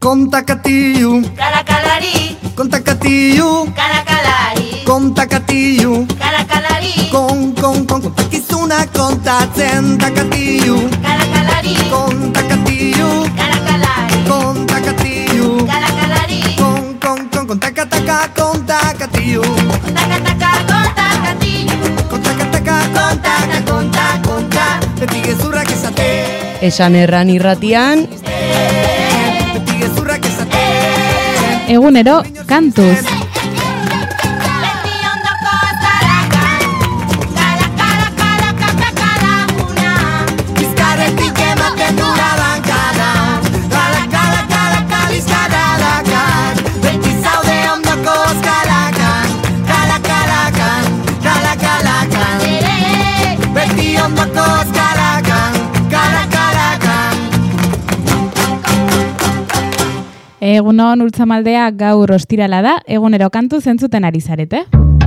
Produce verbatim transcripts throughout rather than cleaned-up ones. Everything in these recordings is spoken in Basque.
Kontakatiyu, karakalari, kontakatiyu, karakalari, kontakatiyu, karakalari, kon, kon, kon, kontakizuna kontatzen takatiyu, karakalari, kontakatiyu, karakalari, kontakatiyu, karakalari, kon, kon, kon, kontakataka kontakatiyu, kontakataka kontakatiyu, kontakataka kontaka, konta, konta, beti gezurrak esate. Esan erran irratian, beti gezurrak esate. Egunero kantuz. Egunon Ultzamaldea gaur ostirala da, egunero kantu zentzuten ari zarete.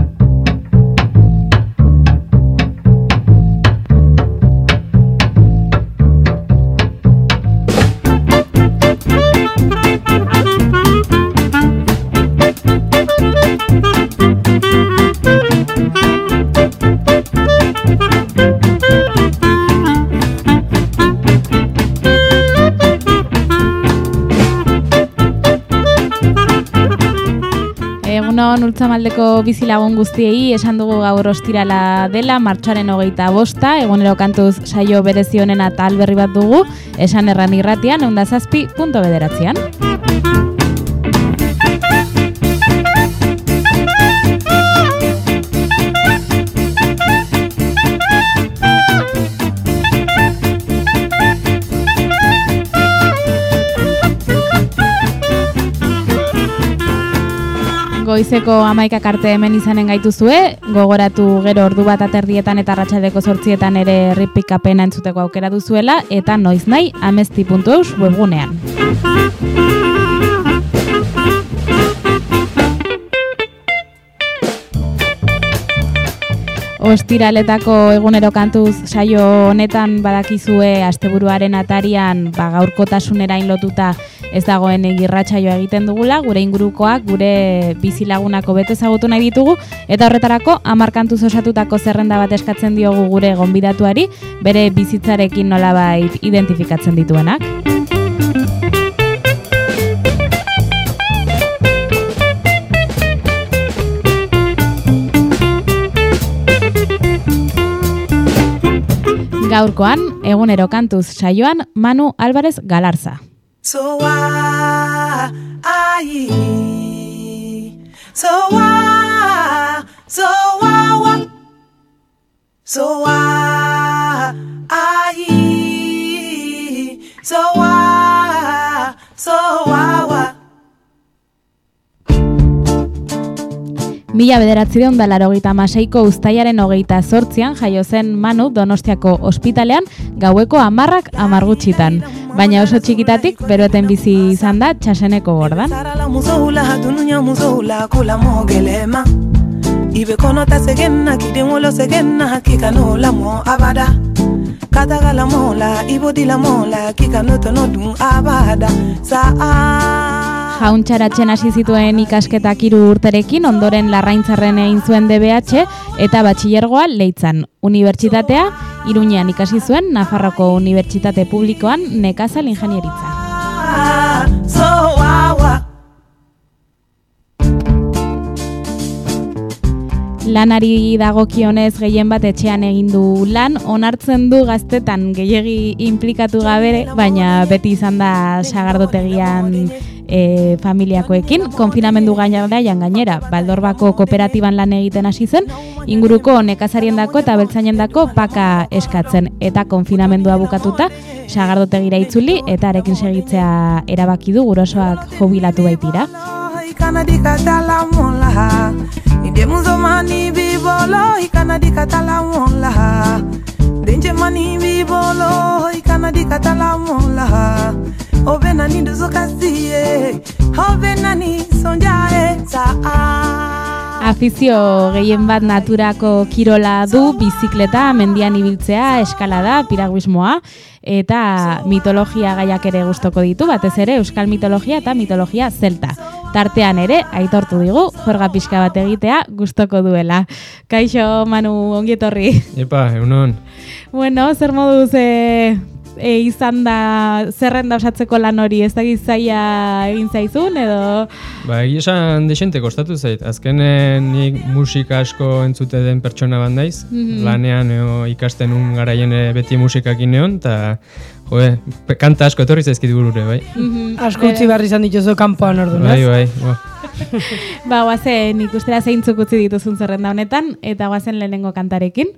Egunon Ultzamaldeko bizilagun guztiei esan dugu gaur ostirala dela, martxoaren hogeita bosta, egunero kantuz saio berezi honena tal berri bat dugu, esan erran irratian, ehun eta zazpi puntu bederatzian. Goizeko hamaikak arte hemen izanen gaituzue, gogoratu gero ordu bat aterdietan eta arratsaldeko zortzietan ere errepikapena entzuteko aukera duzuela, eta noiz nahi amesti puntu eus webgunean. Ostiraletako egunero kantuz saio honetan badakizue asteburuaren atarian ba, gaurkotasunerain lotuta ez dagoen irratsaioa egiten dugula, gure ingurukoak, gure bizilagunak hobeto ezagutu nahi ditugu, eta horretarako hamar kantuz osatutako zerrenda bat eskatzen diogu gure gonbidatuari, bere bizitzarekin nolabait identifikatzen dituenak. Gaurkoan, egunero kantuz saioan, Manu Álvarez Galarza. So why, I, so why, so why, so why, I, so why, so why. Mila bederatzireun da laurogeita hamaseiko uztailaren hogeita zortzian jaio zen Manu Donostiako ospitalean gaueko hamarrak hamar gutxitan. Baina oso txikitatik beroeten bizi izan da Txaseneko Gordan. Jauntxaratzen hasi zituen ikasketak hiru urterekin, ondoren Larraintzarren egin zuen D B H eta batxilergoa Leitzan. Unibertsitatea Iruñean ikasi zuen, Nafarroko Unibertsitate Publikoan nekazal ingenieritza. Lanari dagokionez gehien bat etxean egin du lan, onartzen du gaztetan gehiegi inplikatu gabe, baina beti izan da sagardotegian E, familiakoekin, konfinamendu gainaraian gainera, Baldorbako kooperatiban lan egiten hasi zen, inguruko nekazariendako eta beltzainendako paka eskatzen, eta konfinamendua bukatuta, sagardotegira itzuli, eta arekin segitzea erabaki du gurasoak jubilatu baitira. afizio gehien bat naturako kirola du, bizikleta, mendian ibiltzea, eskalada, piraguismoa, eta mitologia gaiak ere gustoko ditu, batez ere euskal mitologia eta mitologia zelta. Tartean ere, aitortu digu, jorga pixka bat egitea gustoko duela. Kaixo, Manu, ongi etorri. Epa, egunon. Bueno, zer moduz e, e, izan da zerrenda osatzeko lan hori, ez da gizaia egin zaizun, edo... Ba, egia esan desente kostatu zait. Azkenen nik musika asko entzute den pertsona bat naiz. Mm-hmm. Lanean eo, ikasten un garaien beti musikakin neon, eta... Joe, kanta asko etorri zaizkit burure, bai. Mm-hmm. Asko utzi barri izan dituzu kanpoan orduan, bai, bai, bai. Ba, guazen ikustera zeintzuk utzi dituzun zerrenda honetan, eta guazen lehenengo kantarekin.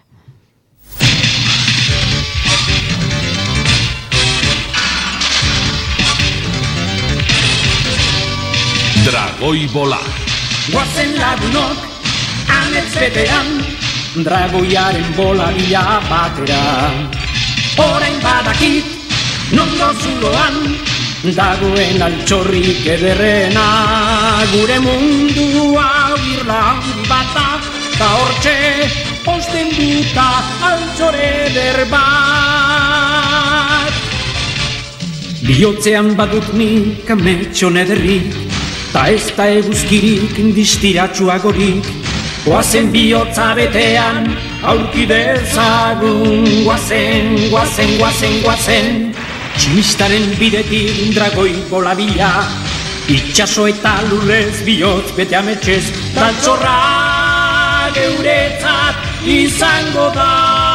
Dragoi bola. Guazen lagunok, amets betean, dragoiaren bola bila batera. Orain badakit, nondo zuloan, dagoen altxorrik ederrena. Gure mundua birla handi bata, ta hortxe osten duta altxore eder bat. Bihotzean badut nik ametxon ederrik, ta ez da eguzkirik distiratsuagorik. Guazen bihotza betean, aurki dezagun. Guazen, guazen, guazen, guazen, tximistaren bidetik dragoi bola bila. Itxaso eta lurrez bihotz bete ametxez, taltzorra geuretzat izango da.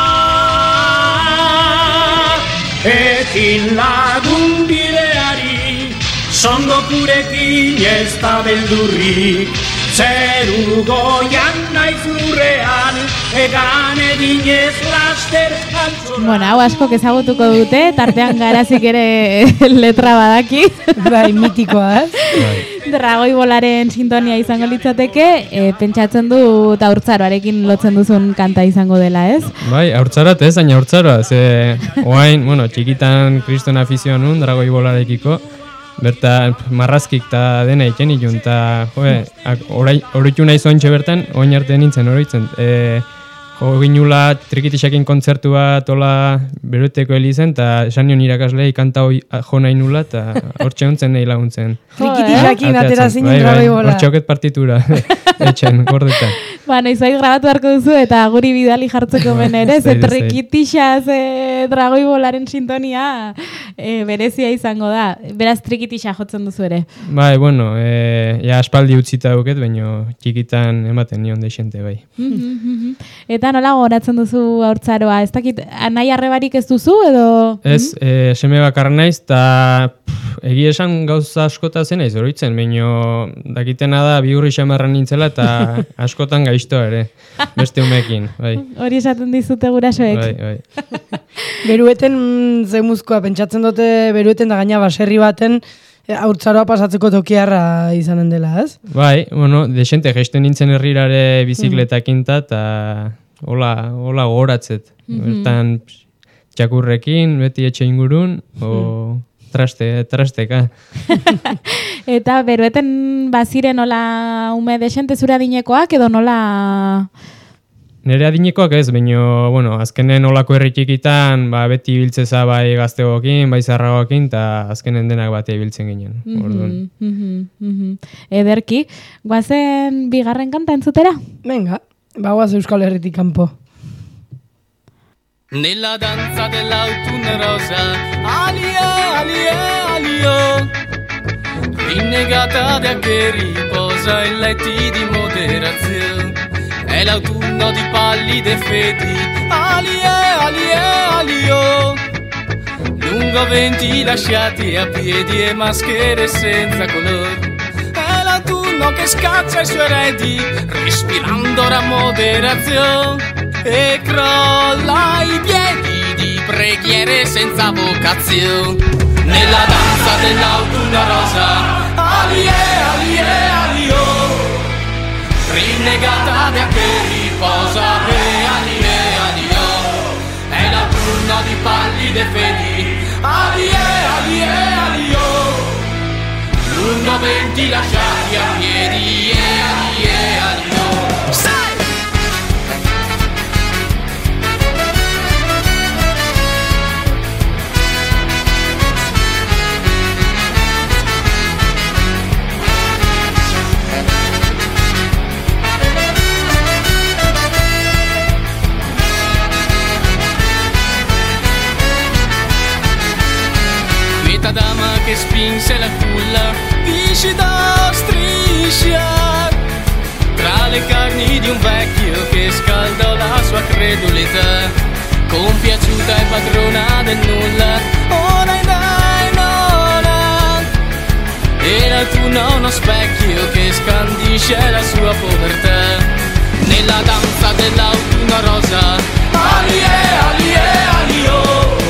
Ekin lagun bideari, songo purekin ez da beldurrik. Zeru goian naiz lurrean, egan edinez laster altzora. Bueno, hau askok ezagutuko dute, tartean garazik ere letra badaki. Bai, mitikoa, ez? Dragoi bolaren sintonia izango litzateke, e, pentsatzen du eta haurtzaroarekin lotzen duzun kanta izango dela, ez? Bai, haurtzaroa ez, baina haurtzaroa. Ze, oain, bueno, txikitan kriston afizioa nun, dragoi bolarekiko. Berta marrazkik eta dena iken ikun, eta horretu nahi zointxe bertan, oin arte nintzen horretzen. E, jo ginula trikitixakin kontzertu bat ola berueteko helizen, eta esan nion irakaslei kanta hoi jo nahi nula, eta hortxe hontzen nahi laguntzen. Trikitixakin atera zinen dragoi bola. Hortxe hoket partitura, etxen, gordetan. Ba, noiz grabatu beharko duzu eta guri bidali jartzeko ben ere, ze trikitixaz e, dragoi bolaren sintonia e, berezia izango da. Beraz trikitixa jotzen duzu ere. Bai, bueno, e, ja aspaldi utzita duket, baina txikitan ematen nion deixente, bai. Eta nola goratzen duzu haurtzaroa? Ez dakit, anai arrebarik ez duzu edo? Ez, e, seme bakarra naiz, eta egia esan gauza askota zen naiz oroitzen, baina dakitena da bihurri xamarran nintzela eta askotan gaiztoa ere, beste umekin, bai. Hori esaten dizute gurasoek. Bai, bai. Berueten zemuzkoa, pentsatzen dute berueten da gaina baserri baten haurtzaroa pasatzeko tokiarra izanen dela, ez? Bai, bueno, desente geisten nintzen herrirare bizikletakin eta hola, hola gogoratzet. Mm-hmm. Bertan txakurrekin, beti etxe ingurun, o... Traste, trasteka. Eta berueten baziren nola ume desente zure adinekoak edo nola... Nere adinekoak ez, baina, bueno, azkenen olako herri txikitan, ba, beti ibiltzeza bai gaztegokin, bai zarragokin, eta azkenen denak batea ibiltzen ginen. Mm-hmm, mm-hmm, mm-hmm. Ederki, guazen bigarren kanta entzutera? Venga, ba guaz Euskal Herritik kanpo. Nella danza dell'autunno rosa, alie, alie, alio, rinnegata da che riposa in letti di moderazione, è l'autunno di pallide feti, alie, alie, alio, lungo venti lasciati a piedi e maschere senza colore, è l'autunno che scaccia i suoi eredi, respirando la moderazione. E crolla i piedi di preghiere senza vocazione nella danza dell'autunno rosa, alie, alie, alio, rinnegata da che riposa, e alie, alio, è l'autunno di pallide fedi, alie, alie, alio, lungo venti lasciati a piedi, e alie, alio. spinse la culla viscida striscia tra le carni di un vecchio che scaldò la sua credulità, compiaciuta e padrona del nulla. Oh dai dai nona, era tu uno specchio che scandisce la sua povertà nella danza dell'autunno rosa. Alie, alie, alio,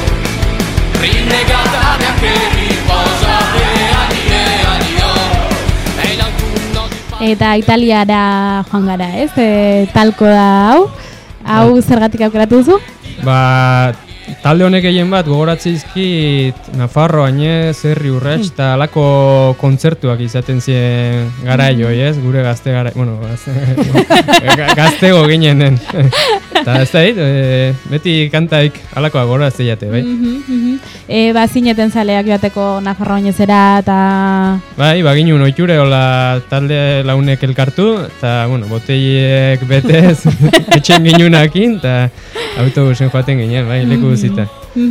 rinnegata neanche riposa. Alie, alio, è l'autunno di Eta Italiara joan gara, ez? E, talko da hau. Hau zergatik aukeratu duzu? Ba, talde honek egin bat gogoratzizkit Nafarro, Añez, Herri Urrats, eta alako kontzertuak izaten ziren garaioi, ez? Gure gazte gara, bueno, gazte, gaztego ginenen. Eta ez da hit, e, beti kantaik alakoa gogoratzen jate, bai? E, ba, zineten zaleak joateko Nafarro Añezera, eta... Bai, ba, ginen oiture hola talde launek elkartu, eta, bueno, boteiek betez, etxen ginunakin, eta autobusen joaten ginen, bai, leku guzita.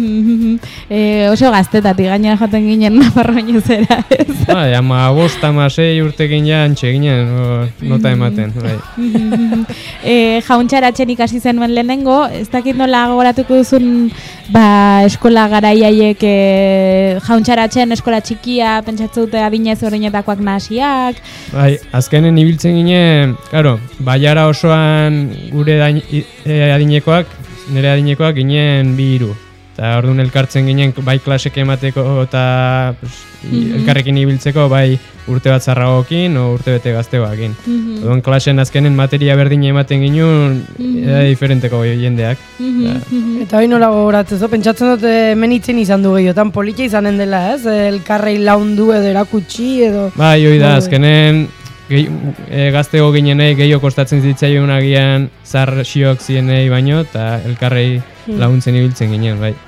e, oso gaztetatik gainera joaten ginen Nafarro Añezera, ez? Bai, ama bost, ama sei urtekin ja antxe ginen, o, nota ematen, bai. e, jauntxaratzen ikasi zenuen lehenengo, ez dakit nola gogoratuko duzun ba, eskola garaiaiek e, jauntxaratzen eskola txikia, pentsatze dute adinez horreinetakoak nahasiak. Bai, azkenen ibiltzen ginen, claro, baiara osoan gure dain, e, adinekoak, nire adinekoak ginen bi hiru. Eta orduan elkartzen ginen bai klasek emateko eta pues, mm-hmm. elkarrekin ibiltzeko bai urte bat zarragokin o urte bete gaztegoakin. Mm-hmm. Orduan klasen azkenen materia berdina ematen ginen mm-hmm. eda diferenteko jendeak. Mm-hmm. Eta hori nola gogoratzen, pentsatzen dut hemen itzen izan du gehiotan politia izanen dela, ez? Elkarrei laundu edo erakutsi edo... Bai, hori da, azkenen gehi, e, gaztego ginenei gehiago kostatzen zitzaion agian zar xiok zienei baino eta elkarrei laguntzen ibiltzen ginen, bai.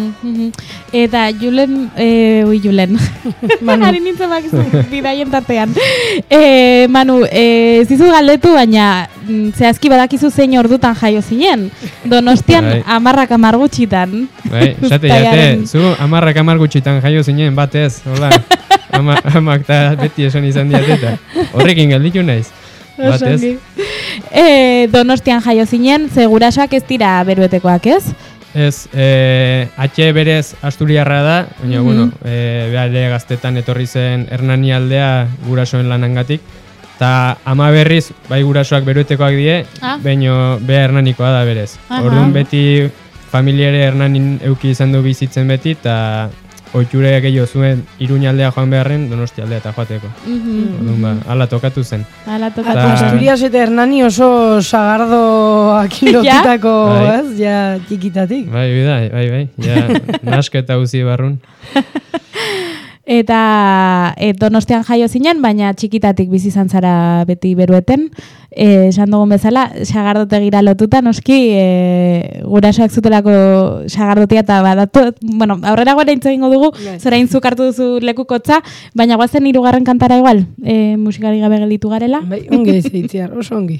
Eta Julen, e, ui Julen, ari nintzen bakizu bidaien tartean. E, Manu, e, zizu galdetu, baina zehazki badakizu zein ordutan jaio zinen. Donostian bai. amarrak amar gutxitan. Bai, esate jate, zu amarrak amar gutxitan jaio zinen batez, hola. Ama, amak eta beti esan izan diateta. Horrekin galditu naiz. Batez. E, donostian jaio zinen, ze gurasoak ez dira beruetekoak, ez? Ez, e, atxe berez Asturiarra da, baina, mm-hmm. bueno, e, behale gaztetan etorri zen Hernani aldea gurasoen lanangatik. Eta ama berriz, bai gurasoak beruetekoak die, ah. baina beha Hernanikoa da berez. Orduan beti familiare Hernanin euki izan du bizitzen beti, eta oiture gehiago zuen Iruñaldea joan beharren Donostia aldea eta joateko. Mm-hmm. Orduan ba, ala tokatu zen. Ala tokatu zen. Asturias eta Hernani oso sagardoak lotutako, ja? Ez? Ja, txikitatik. Bai, bai, bai, bai. Ja, nasketa uzi barrun. Eta e, Donostian jaio zinen, baina txikitatik bizi izan zara beti berueten. E, esan dugun bezala, sagardotegira lotuta, noski, e, gurasoak zutelako sagardotia eta badatu, bueno, aurrera gara intzo egingo dugu, zora intzuk hartu duzu lekukotza, baina guazen hirugarren kantara igual, e, musikari gabe gelditu garela. Bai, ongi izitziar, oso ongi.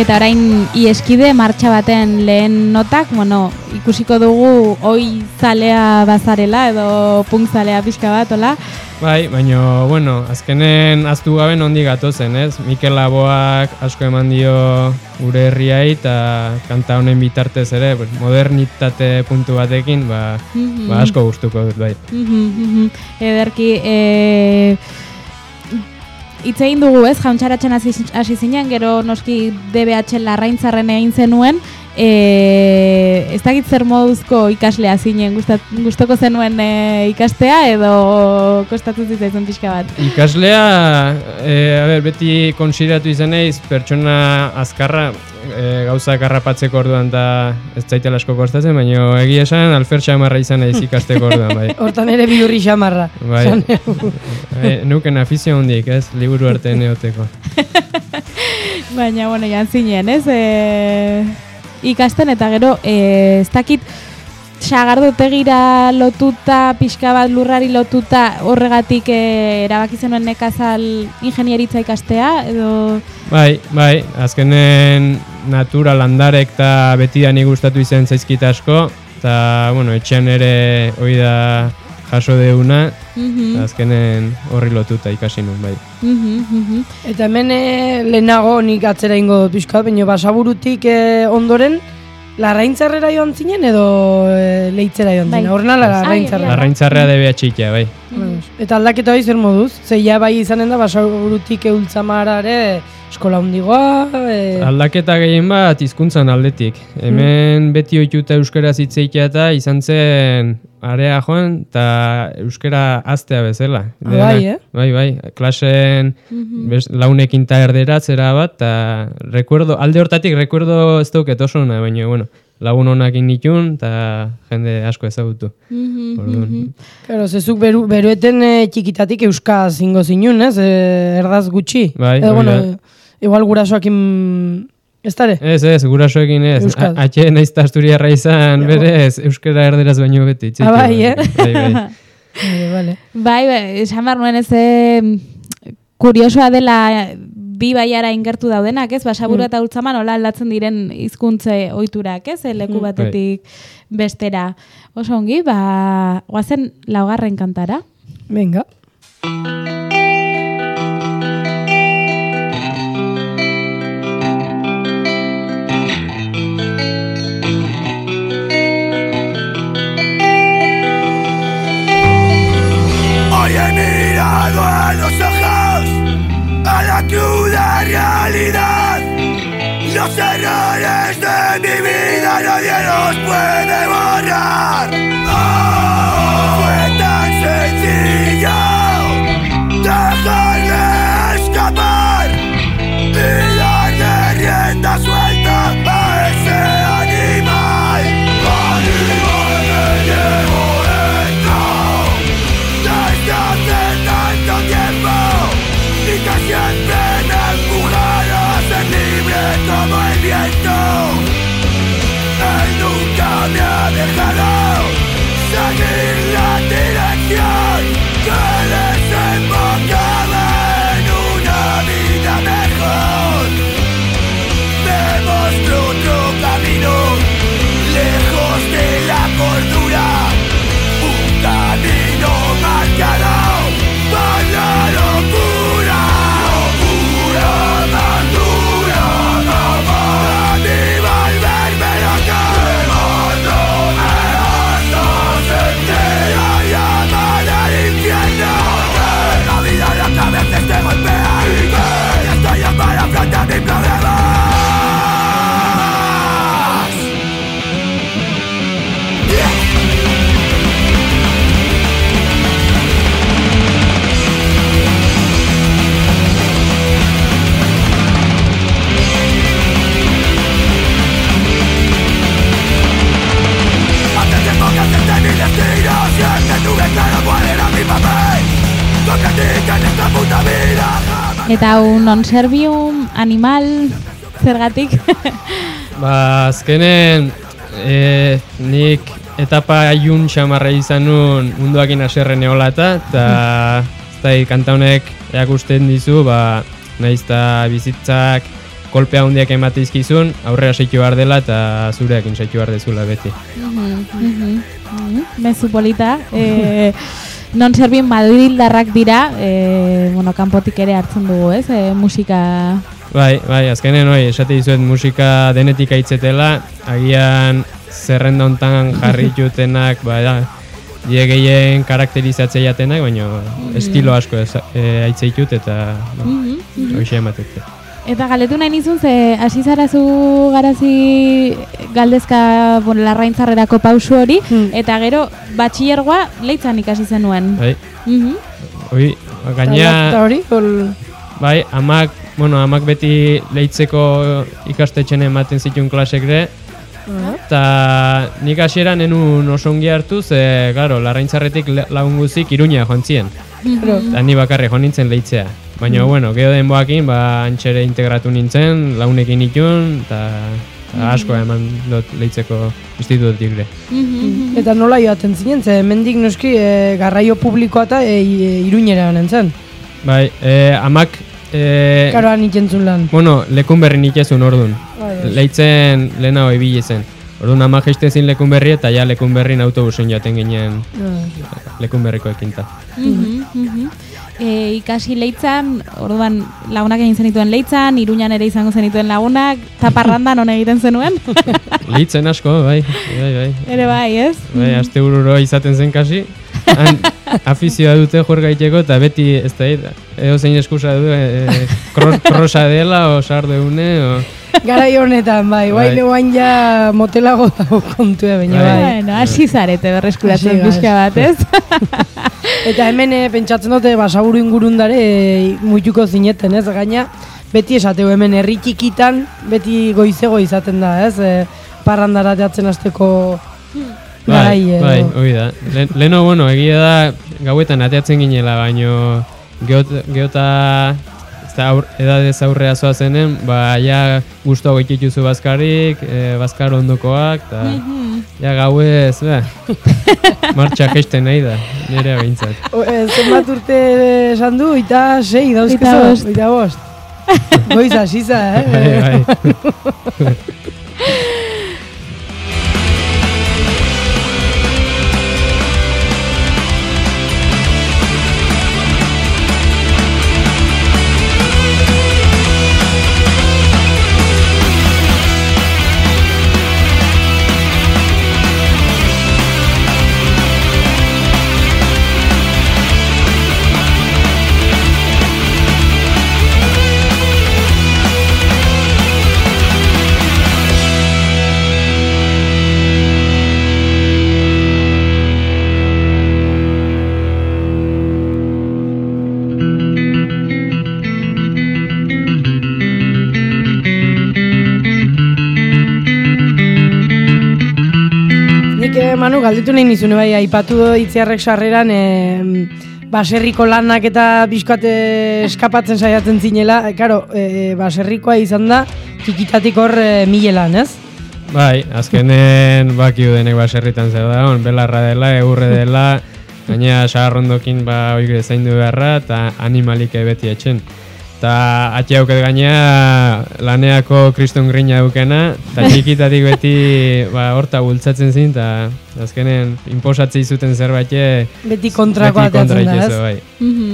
Eta orain ieskide martxa baten lehen notak, bueno, ikusiko dugu oi zalea bazarela edo punk zalea pixka bat, hola? Bai, baina, bueno, azkenen aztu gabe nondik gatozen, ez? Mikel Laboak asko eman dio gure herriai eta kanta honen bitartez ere, pues, modernitate puntu batekin, ba, mm-hmm. ba asko gustuko dut, bai. Mm-hmm. Ederki, e... hitz egin dugu, ez, jauntxaratzen hasi zinen, gero noski D B H Larraintzarren egin zenuen, e, ez dakit zer moduzko ikaslea zinen, gustoko zenuen e, ikastea edo kostatu zitzaizun pixka bat? Ikaslea, e, a ber, beti konsideratu izan naiz pertsona azkarra, e, gauzak harrapatzeko orduan da ez zaitela asko kostatzen, baina egia esan alfer xamarra izan naiz ikasteko orduan, bai. Hortan ere bihurri xamarra. Bai, bai nuken afizio hondik, ez, liburu arte neoteko. Baina, bueno, jan zinen, ez, e, ikasten eta gero, e, ez dakit, sagardotegira lotuta, pixka bat lurrari lotuta, horregatik e, erabaki zenuen nekazal ingenieritza ikastea, edo... Bai, bai, azkenen natura landarek eta beti da nik gustatu izan zaizkit asko, eta, bueno, etxean ere hori da jaso deuna, mm-hmm. azkenen horri lotuta ikasi nuen, bai. Mm-hmm. Eta hemen e, lehenago nik atzera ingo pixka, baina Basaburutik e, ondoren, Larraintzarrera joan zinen edo e, Leitzera joan zinen? Horrena Larraintzarrera. Larraintzarrera D B H txikia, bai. Eta aldaketa hori zer moduz? Zeia bai izanen da Basaburutik Eultzamarare eskola hundigoa... E... Aldaketa gehien bat hizkuntzan aldetik. Hemen mm. beti ohituta euskaraz hitz egitea eta izan zen area joan eta euskara aztea bezala. Ah, bai, eh? Bai, bai. Klasen mm-hmm. bez, launekin ta erderatzera bat, eta recuerdo, alde hortatik recuerdo ez dauket oso ona, baina, bueno, lagun honakin nitun, eta jende asko ezagutu. Mm-hmm. Mm-hmm. Claro, zezuk beru, berueten e, txikitatik euskaz ingo zinun, ez? E, erdaz gutxi. Bai, Edo, bueno, igual gurasoakin... Ez dare? Ez, ez, gurasoekin ez. Atxe naizta asturiarra izan, ja, berez, euskara erderaz baino beti. Ah, bai, eh? Bai, bai. Vale, vale. Bai, bai, esan behar nuen ez kuriosoa dela bi baiara ingertu daudenak, ez? Basaburu eta Ultzaman nola aldatzen diren hizkuntze ohiturak, ez? Leku batetik bestera. Oso ongi, ba, goazen laugarren kantara. Venga. A los ojos a la cruda realidad, los errores de mi vida nadie los puede borrar. Oh, fue tan sencillo dejarle escapar y darle rienda suelta a ese animal. Animal me llevo dentro desde hace tanto tiempo y que siempre me empujaron a ser libre como el viento. Él nunca me ha dejado seguir la dirección que desembocaba en una vida mejor. Me mostró otro camino lejos de la cordura, un camino marcado por la locura. Locura más dura, capaz de volverme loca. Quemándome hasta sentir la llama del infierno. Que la vida a la cabeza te golpea y que estoy yo para afrontar mis problemas. Eta un non servium animal zergatik? Ba, azkenen e, nik etapa aiun xamarra izan nun munduakin aserren eolata, eta eta kanta honek erakusten dizu, ba, nahiz eta bizitzak kolpea handiak ematizkizun, aurrera saitu behar dela eta zureakin saitu behar dezula beti. Mezu polita. E, non zerbin madrildarrak dira, e, bueno, kanpotik ere hartzen dugu, ez? E, musika... Bai, bai, azkenen hoi, esate dizuet musika denetik aitzetela, agian zerrenda hontan jarri jutenak, ba, da, die gehien karakterizatzea jatenak, baina estilo asko e, aitzeitut eta Mm -hmm. hoxe ematete. Eta galdetu nahi nizun, ze hasi zara zu garazi galdezka bon, larraintzarrerako pausu hori, Hmm. eta gero batxillergoa leitzan ikasi zenuen. Bai, Mm -hmm. hoi, gaina, Eta hori, ol... bai, amak, bueno, amak beti leitzeko ikastetxen ematen zituen klasek ere, eta nik hasieran enun oso ongi hartu, ze, garo, larraintzarretik lagun guzik Iruña joan zien. Eta ni bakarri joan nintzen leitzea. Baina, bueno, geho denboakin, ba, antxere integratu nintzen, launekin itun, eta asko eman dut leitzeko institututik ere. Eta nola joaten zinen, ze hemendik noski e, garraio publikoa eta e, e, Iruñera nintzen. Bai, e, amak... E, Karoan ikentzun lan. Bueno, lekun berri nikezun ordun. Bai, Leitzen lehenago ibili zen. Orduan ama jaiste zin lekun berri eta ja lekun berrin autobusen jaten ginen lekun berriko ekinta. E, ikasi leitzan, orduan lagunak egin zenituen leitzan, Iruñan ere izango zenituen lagunak, taparrandan non egiten zenuen? Leitzen asko, bai, bai, bai. Ere bai, ez? Bai, aste bururo izaten zen kasi. Han, afizioa dute jor gaiteko eta beti ez da, edo zein eskusa du, e, e, krosa dela, o sardeune, o... Garai honetan, bai, Bai. guain ja motelago dago kontue, baina Bai. bai. Bueno, hasi zarete berreskuratzen Hasi pixka bat, ez? Eta hemen e, pentsatzen dute basaburu ingurundare e, muituko zineten, ez? Gaina, beti esateu hemen herri txikitan, beti goizego izaten da, ez? E, parrandara teatzen hasteko garai Bai, edo. bai, hori da. Le, leno, bueno, egia da, gauetan ateatzen ginela, baino geota, geota ez da aur, edadez aurrea zoa zenen, ba, ja guztuago ikituzu bazkarik, e, bazkar ondokoak, eta ja gauez, ba, martxa gesten nahi da, nire behintzat. O, e, zenbat urte esan du, eta sei dauzkezu, Oita bost. oita bost. Goiz hasiza, eh? Bai, bai. Manu, galdetu nahi nizune bai, aipatu do Itziarrek sarreran e, baserriko lanak eta bizkate eskapatzen saiatzen zinela, e, karo, e, baserrikoa izan da, txikitatik hor e, milelan, ez? Bai, azkenen bakiu denek baserritan zer da, on, belarra dela, egurre dela, gaina sagarrondokin ba oire zaindu beharra eta animalik beti etxen. Eta atxe hauket gaina laneako kriston grina dukena, eta txikitatik beti ba, horta bultzatzen zin, eta azkenen inposatzei zuten zerbait beti kontrakoa ateatzen da, ez? Bai.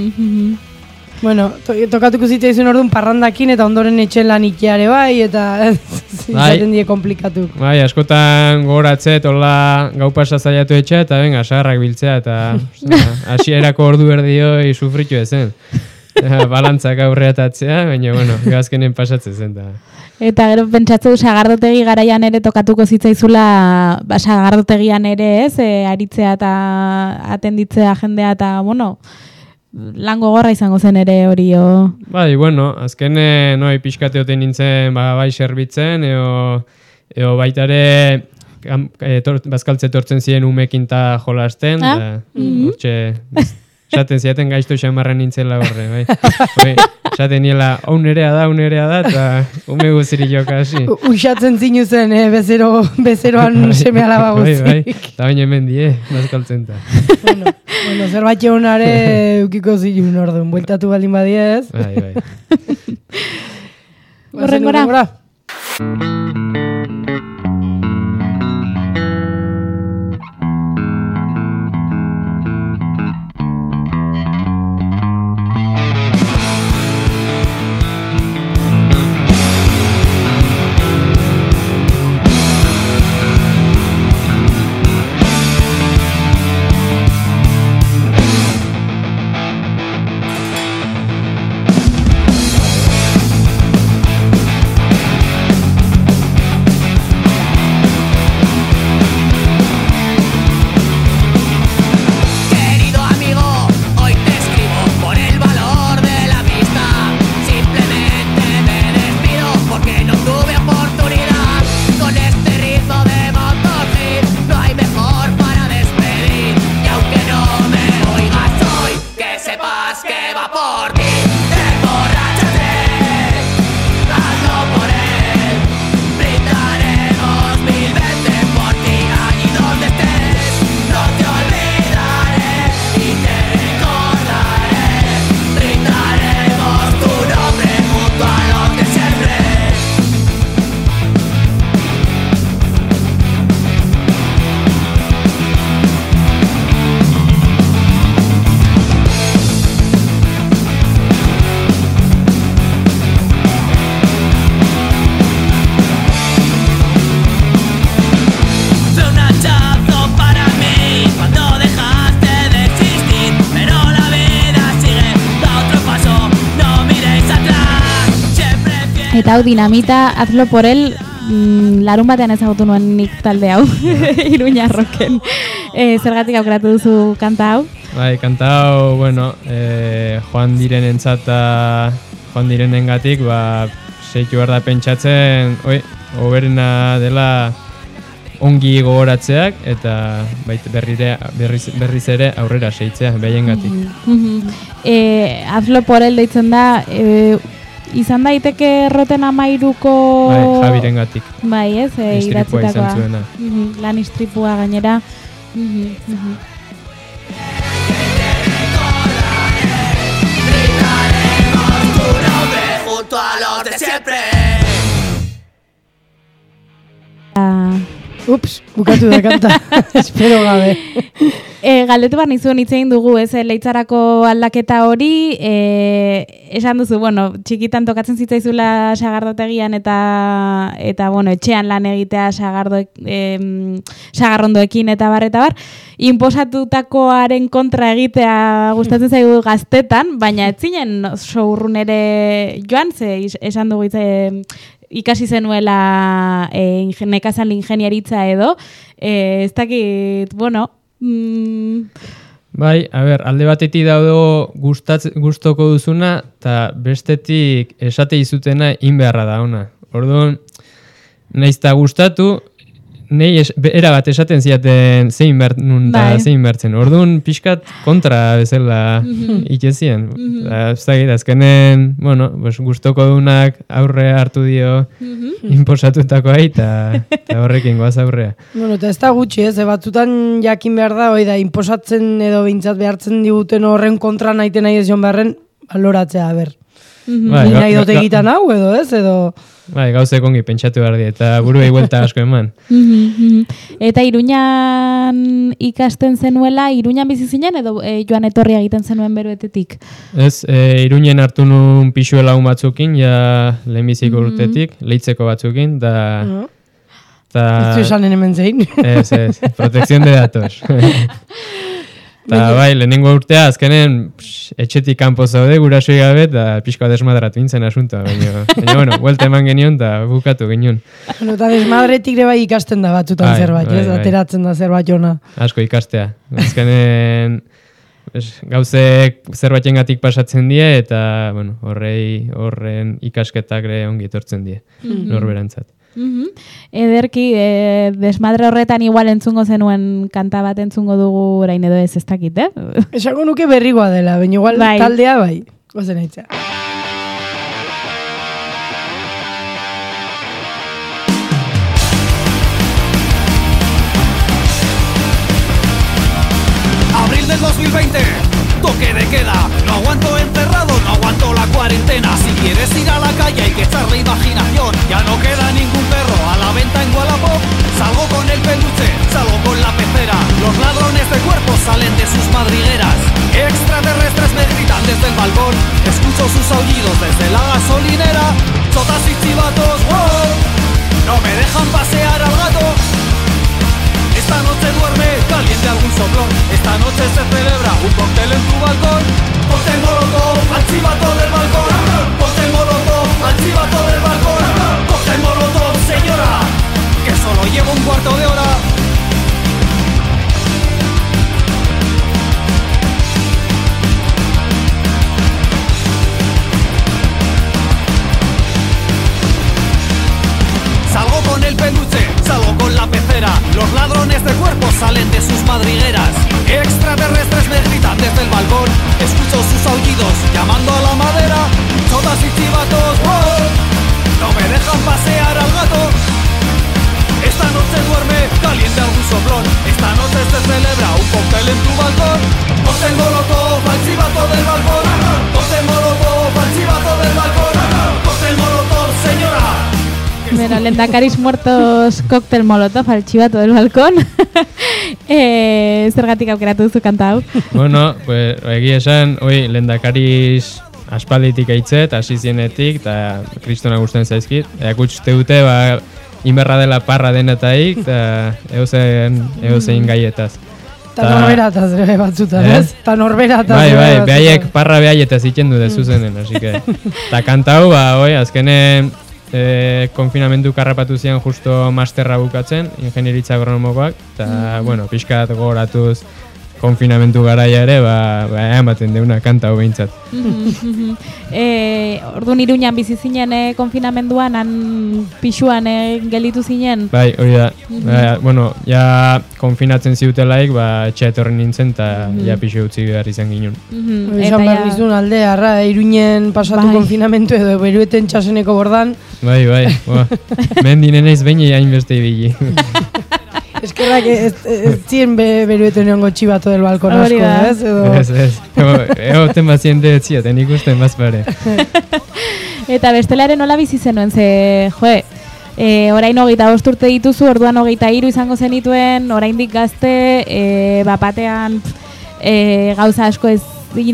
Bueno, to, tokatuko zitzaizun orduan parrandakin eta ondoren etxen lan ikeare bai, eta izaten die komplikatu. Bai, askotan gogoratzet, hola gau pasa zaiatu etxea, eta venga, sagarrak biltzea, eta hasierako ordu berdioi sufritu ezen. Balantzak aurreatatzea, baina, bueno, azkenen pasatzen zen da. Eta gero pentsatzu sagardotegi garaian ere tokatuko zitzaizula, ba, sagardotegian ere ez, e, aritzea eta atenditzea jendea eta, bueno, lan gogorra izango zen ere hori, o... Bai, bueno, azkenen, noi, pixkateoten nintzen, ba, bai serbitzen, eo, eo baita ere, e, tor, bazkaltze tortzen ziren umekin ta jolasten, ah? da, hortxe... Esaten ziaten gaizto xamarra nintzela horre, bai. Bai, esaten niela, hau nerea da, hau nerea da, eta ume guziri joka hasi. Uxatzen zinu zen, eh, bezero, bezeroan seme alaba guzik. Bai, bai, eta baina hemen die, bazkaltzen ta. Bueno, bueno, zerbait egunare ukiko zinun orduan, bueltatu baldin badiez. Bai, bai. Hurrengora. Eta hau Dinamita, hazlo por él, mm, larun batean ezagutu nuen nik talde hau, Iruña Rocken. E, zergatik aukeratu duzu kanta hau? Bai, kanta hau, bueno, e, joan direnentzat eta joan direnengatik, ba, seitu behar da pentsatzen, oi, hoberena dela ongi gogoratzeak eta bait berrire, berriz, berriz ere aurrera seitzea, behiengatik. Mm-hmm. E, hazlo por él deitzen da, e, izan daiteke Roten Amairuko... Bai, Javirengatik. Bai, ez, e, istripua izan zuena. Mm-hmm. Lan istripua gainera. Mm-hmm. Mm-hmm. Junto a los de siempre. Ah. Ups, bukatu da kanta. Espero gabe. E, galdetu behar nizuen hitz egin dugu, ez, leitzarako aldaketa hori, e, esan duzu, bueno, txikitan tokatzen zitzaizula sagardotegian eta, eta bueno, etxean lan egitea sagardo, e, sagarrondoekin eta bar, eta bar, inposatutakoaren kontra egitea gustatzen zaigu gaztetan, baina ez zinen oso urrun ere joan, ze esan dugu hitz, ikasi zenuela e, nekazal ingeniaritza edo, e, ez dakit, bueno, mm. Bai, a ber, alde batetik daudo gustatz, gustoko duzuna, eta bestetik esate izutena inbeharra da ona. Orduan, naizta gustatu, nahi es, era bat esaten ziaten zein behar nun da zein behartzen. Orduan, pixkat kontra bezala mm-hmm. itezien. Mm-hmm. Ez da, azkenen, bueno, pues, gustoko dunak aurre hartu dio mm-hmm. inposatutakoa eta horrekin goaz aurrea. Bueno, eta ez da gutxi, ez, batzutan jakin behar da, oi da, inposatzen edo bintzat behartzen diguten horren kontra nahite nahi ez joan beharren, baloratzea, ber. Mm-hmm. Bai, nahi dote egitan hau edo ez, edo... Bai, gauzek ongi pentsatu behar di, eta buruei buelta asko eman. Eta Iruñan ikasten zenuela, Iruñan bizi zinen edo e, joan etorria egiten zenuen beruetetik? Ez, e, Iruñen hartu nun pixuela un batzukin, ja lehenbiziko mm-hmm. urtetik, leitzeko batzukin, da... Uh-huh. Ta... Ez du esanen hemen zein. Ez, ez, protección de datos. Eta bai, lehenengo urtea, azkenen psh, etxetik kanpo zaude, gurasoi gabe, eta pixkoa desmadratu intzen asuntoa. Baina, baina bueno, vuelta eman genion, eta bukatu genion. Bueno, eta desmadretik ere bai ikasten da batzutan bai, zerbait, bai, ez? Bai. Ateratzen da zerbait jona. Asko ikastea. Azkenen es, gauzek zerbaitengatik pasatzen die, eta bueno, horrei, horren ikasketak ere ongi etortzen die, mm-hmm. norberantzat. Mm-hmm. Ederki, e, desmadre horretan igual entzungo zenuen kanta bat entzungo dugu orain edo ez ez dakit, eh? Esango nuke berrigoa dela, baina igual bai. Taldea bai, gozen haitza. Abril del dos mil veinte, toque de queda, no aguanto encerrado, no aguanto la cuarentena. cuarentena. Si quieres ir a la calle hay que echarle imaginación. Ya no queda ningún perro a la venta en Wallapop. Salgo con el peluche, salgo con la pecera. Los ladrones de cuerpos salen de sus madrigueras. Extraterrestres me gritan desde el balcón. Escucho sus aullidos desde la gasolinera. Chotas y chivatos, wow, no me dejan pasear al gato. Esta noche duerme caliente algún soplón. Esta noche se celebra un cóctel en tu balcón. Ponte el molotov al chivato del balcón. Ponte el molotov al chivato del balcón. Ponte el molotov, señora, que solo llevo un cuarto de hora. Salgo con el peluche, salgo con la pecera. Los ladrones de cuerpos salen de sus madrigueras. Extraterrestres me gritan desde el balcón. Escucho sus aullidos llamando a la madera. Chotas y chivatos, wow, no me dejan pasear al gato. Esta noche duerme caliente algún soplón. Esta noche se celebra un cóctel en tu balcón. Ponte el molotov al chivato del balcón. Ponte el molotov al chivato del balcón. Ponte el molotov, señora. Bueno, lehendakaris muertos cóctel molotov al chivato del balcón. eh, zergatik aukeratu duzu kanta hau? Bueno, pues egia esan, oi, lehendakariz aspalditik aitzet, hasi zienetik, eta kristona gusten zaizkit. Eakutste dute, ba, inberra dela parra denetaik, eta eusen, eusen gaietaz. Ta norberataz ere batzutan, eh? ez? Ta norberataz Bai, bai, ere behaiek parra behaietaz ikendu dezu zenen, así que... Ta kanta hau, ba, oi, azkenen... E, konfinamendu karrapatu zian justo masterra bukatzen, ingenieritza agronomokoak, eta, mm. bueno, pixkat gogoratuz konfinamentu garaia ere, ba, ba ematen deuna kanta hau behintzat. e, Orduan Iruñan bizi zinen e, konfinamenduan, han pixuan e, gelitu zinen? Bai, hori da. Mm-hmm. Ba, bueno, ja konfinatzen ziutelaik, ba, etxea etorri nintzen, eta mm-hmm. ja pixu utzi behar izan ginen. Mm-hmm. Esan behar dizun alde, arra, Iruñen pasatu bai. Konfinamentu edo Berueten txaseneko bordan. Bai, bai, ba, mendinen eiz behin hainbeste ibili. Eskerrak ez, ez zien be, Berueten egongo txibato del balkon asko, ez? Edo... Ez, ez. Ego ten baziente ez zioten ikusten bazpare. Eta bestelaren nola bizi zenuen, ze, joe, e, orain hogeita bost urte dituzu, orduan hogeita hiru izango zenituen, oraindik gazte, e, bapatean e, gauza asko ez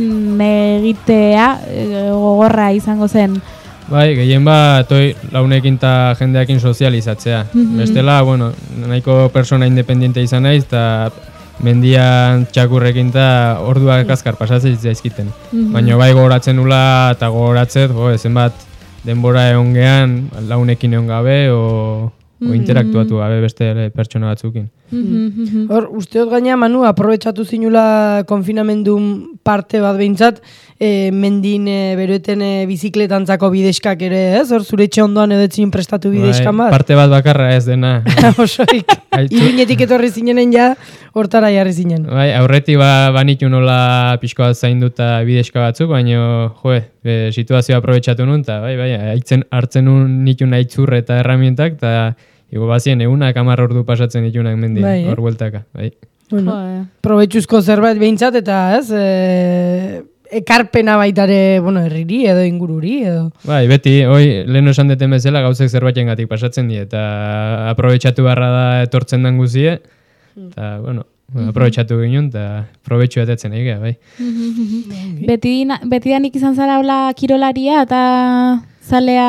egitea, e, gogorra izango zen. Bai, gehien bat toi launekin eta jendeakin sozializatzea. Mm-hmm. Bestela, bueno, nahiko persona independente izan naiz, eta mendian txakurrekin eta orduak azkar pasatzen zaizkiten. Mm-hmm. Baina bai gogoratzen nula eta gogoratzet, jo, zenbat denbora egon gehan, launekin egon gabe, o, mm-hmm. o interaktuatu gabe beste pertsona batzukin. Mm-hmm. Hor, usteot gaina, Manu, aprobetxatu zinula konfinamendun parte bat behintzat, e, mendin e, Berueten e, bizikletantzako bideskak ere, ez? Hor, zure etxe ondoan edotzin prestatu bideskan bat? Parte bat bakarra ez dena. Osoik. Iruñetik etorri zinenen ja, hortara jarri zinen. Bai, aurreti ba, banitu nola pixkoa zainduta bideska batzuk, baina, joe, e, situazioa aprobetxatu nun, eta bai, bai, haitzen hartzen nun nitu nahi txurre eta herramientak, eta igo bazien egunak hamar ordu pasatzen ditunak mendi, hor bai, eh? Bueltaka. Bai. Bueno, probetxuzko zerbait behintzat, eta ez, e, ekarpena baitare, bueno, herriri edo ingururi edo. Bai, beti, hoi, lehen esan deten bezala gauzek zerbaiten gatik pasatzen die, eta aprobetxatu barra da etortzen den guzie, eta, bueno, mm-hmm. aprobetxatu ginen, eta probetxu etetzen egea, bai. Mm-hmm. Beti, beti danik izan zara hola kirolaria, eta zalea...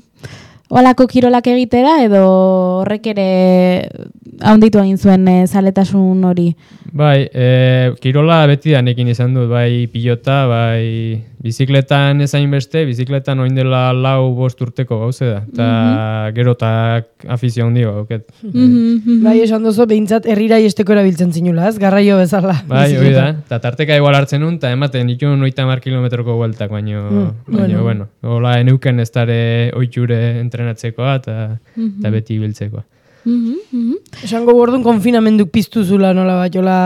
Olako kirolak egitera edo horrek ere haunditu egin zuen e, zaletasun hori? Bai, e, kirola beti danekin izan dut, bai pilota, bai bizikletan ezain beste, bizikletan oin dela lau bost urteko gauze da, eta mm-hmm. gero eta afizio handio gauket. Mm-hmm. Bai, esan dozo, behintzat herrira iesteko erabiltzen zinula, ez? Garraio bezala. Bai, hori da, eta tarteka igual hartzen nun, eta ematen ditun oita mar kilometroko bueltak, baino, mm, baino, bueno, hola eneuken ez dara oitxure entrenatzekoa, eta mm-hmm. beti biltzekoa. Mm-hmm. Esango bordun konfinamenduk piztu zula nola bat, jola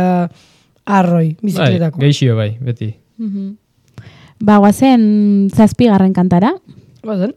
arroi, bizikletako. Bai, geixio bai, beti. Mm-hmm. Ba, guazen zazpigarren kantara. Guazen.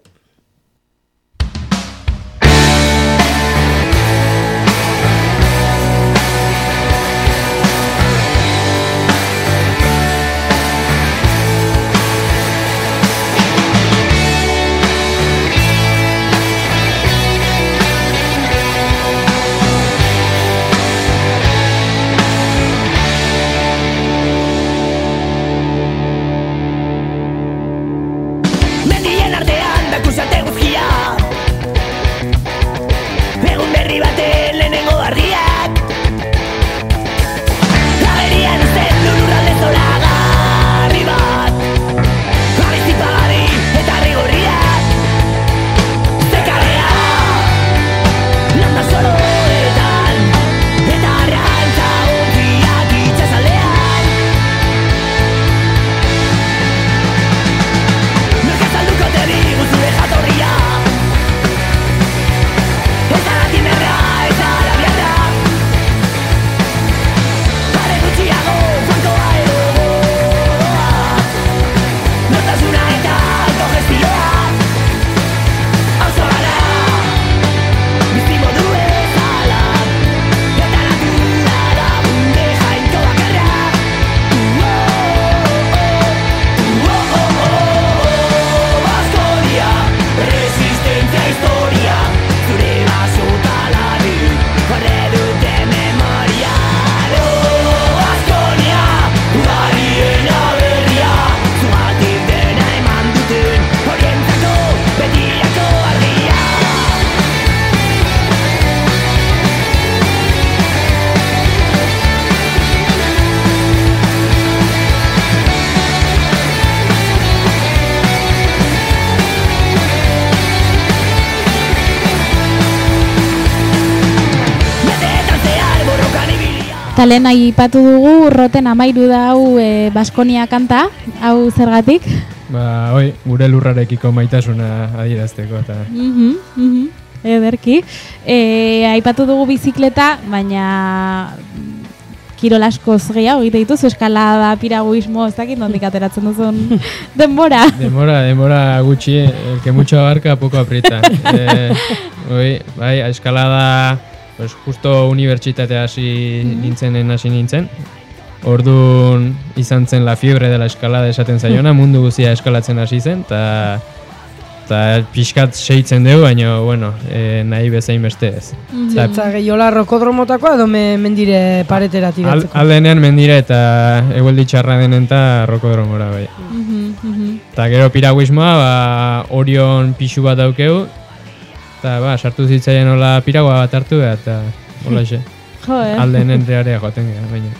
Eta lehen aipatu dugu, roten amairu da hau e, Baskonia kanta, hau zergatik? Ba, oi, gure lurrarekiko maitasuna adierazteko eta... Mhm, mhm, ederki. E, aipatu dugu bizikleta, baina kirol askoz gehiago egite dituzu, eskalada, piraguismo, ez dakit nondik ateratzen duzun denbora. Denbora, denbora gutxi, el que mucho abarca, poco aprieta. e, oi, bai, eskalada, pues justo unibertsitatea hasi nintzenen hasi nintzen. Orduan izan zen la fiebre de la eskalada esaten zaiona, mundu guzia eskalatzen hasi zen, eta eta pixkat seitzen dugu, baina, bueno, e, nahi bezain beste ez. Eta gehiola rokodromotakoa edo me, mendire paretera tiratzeko? Al, aldenean mendire eta egueldi txarra denen eta rokodromora bai. Eta gero piraguismoa, ba, Orion pixu bat daukeu, eta ba, sartu zitzaien hola piragua bat hartu da, eta hola xe. Jo, eh? Aldenen rearea joaten gara, baina.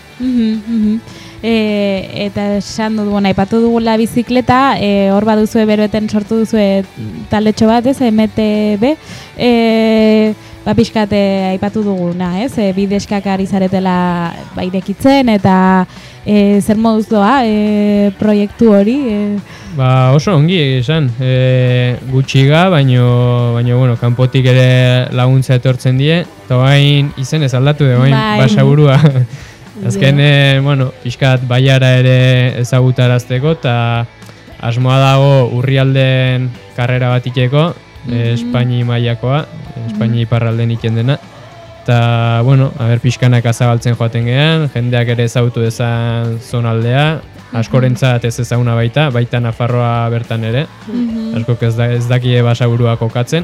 E, eta esan dut, bueno, aipatu dugula bizikleta, e, hor baduzue beroeten sortu duzue taldetxo bat, ez, M T B, e, ba, pixkat aipatu duguna, ez, e, bideskak ari zaretela ba, irekitzen, eta e, zer moduz doa e, proiektu hori? E. Ba, oso ongi esan, e, gutxiga, baino, baino, bueno, kanpotik ere laguntza etortzen die, eta bain izen ez aldatu de, bain bai. Basaburua. Azken, yeah. e, bueno, pixkat baiara ere ezagutarazteko, eta asmoa dago urrialden karrera bat iteko, mm -hmm. Espaini mailakoa, Espaini iparralden iten dena. Eta, bueno, haber pixkanak azabaltzen joaten gehan, jendeak ere ezagutu dezan zonaldea, askorentzat ez ezaguna baita, baita Nafarroa bertan ere, mm-hmm. askok ez, da, ez dakie Basaburua kokatzen.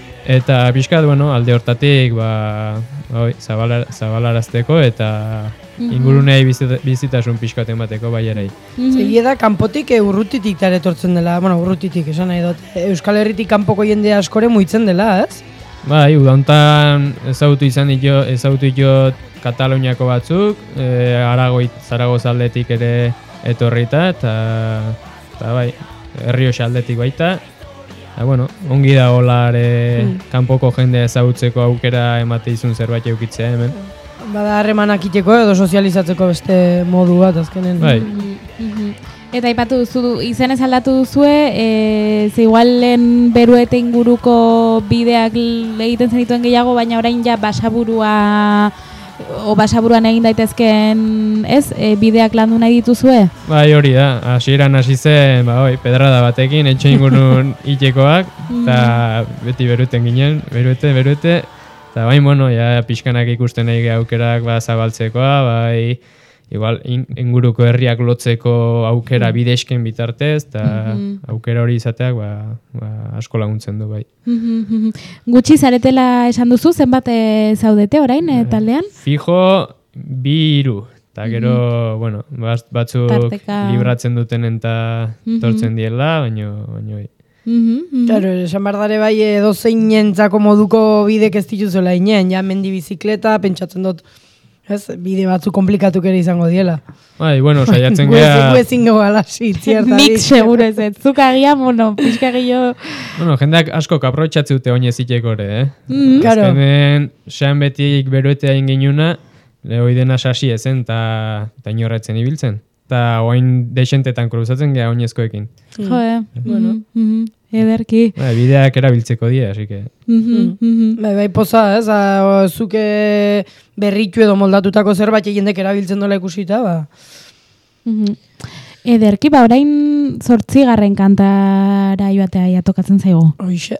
Eta pixkat, bueno, alde hortatik, ba, oi, zabalar, zabalarazteko eta ingurunei bizita, bizitasun pixkaten bateko baiarai. Zegie da, kanpotik e, urrutitik tare etortzen dela, bueno, urrutitik esan nahi dut, Euskal Herritik kanpoko jende askore muitzen dela, ez? Bai, udauntan ezagutu izan dio, ezagutu dio Kataluniako batzuk, e, Aragoit, Zaragoza aldetik ere etorrita, eta, eta bai, Errioxa aldetik baita. Eta, bueno, ongi da holare mm. kanpoko jende ezagutzeko aukera emate izun zerbait eukitzea hemen. Bada harremanak iteko edo sozializatzeko beste modu bat azkenen. Bai. Mm-hmm. Eta aipatu duzu, izenez aldatu duzue, e, ze igualen beruete inguruko bideak egiten zenituen gehiago, baina orain ja Basaburua o Basaburuan egin daitezkeen, ez, e, bideak landu nahi dituzue? Bai, hori da, hasieran hasi zen, ba, oi, pedrada batekin, etxe ingurun itekoak, eta beti beruten ginen, beruete, beruete, eta bai, bueno, ja, pixkanak ikusten nahi aukerak ba, zabaltzekoa, bai, igual, in, inguruko herriak lotzeko aukera bidesken bitartez, eta mm-hmm. aukera hori izateak ba, ba, asko laguntzen du, bai. Mm-hmm. Gutxi zaretela esan duzu, zenbat e, zaudete orain e, taldean? Fijo, bi hiru. Eta gero, mm-hmm. bueno, batzuk Tarteka. Libratzen duten eta mm-hmm. tortzen diela, baino, baino bai. Mm-hmm. Claro, esan bardare bai edo zeinentzako moduko bidek ez dituzuela inean, ja mendi bizikleta, pentsatzen dut, ez, bide batzu komplikatuk ere izango diela. Bai, bueno, saiatzen gea... Gu ezin gau alazi, zierta. Nik seguro ez ez, zuk agian, bueno, pixka gehiago... Bueno, jendeak asko kaprotxatze dute oinez iteko ere, eh? Mm-hmm. Claro. Azkenen, sean betik beruetea inginuna, lehoi dena sasi ezen, eta inorretzen ibiltzen. Eta oain deixentetan kruzatzen gea oinezkoekin. Jo, eh? Bueno. Mm-hmm. Ederki. Ba, bideak erabiltzeko dira, así que... Mm-hmm. Mm-hmm. Bai, bai, poza, ez, a, zuke berritu edo moldatutako zerbait jendek erabiltzen dola ikusita, ba. Mm-hmm. Ederki, ba, orain zortzigarren kantara joatea ja tokatzen zaigu. Hoixe.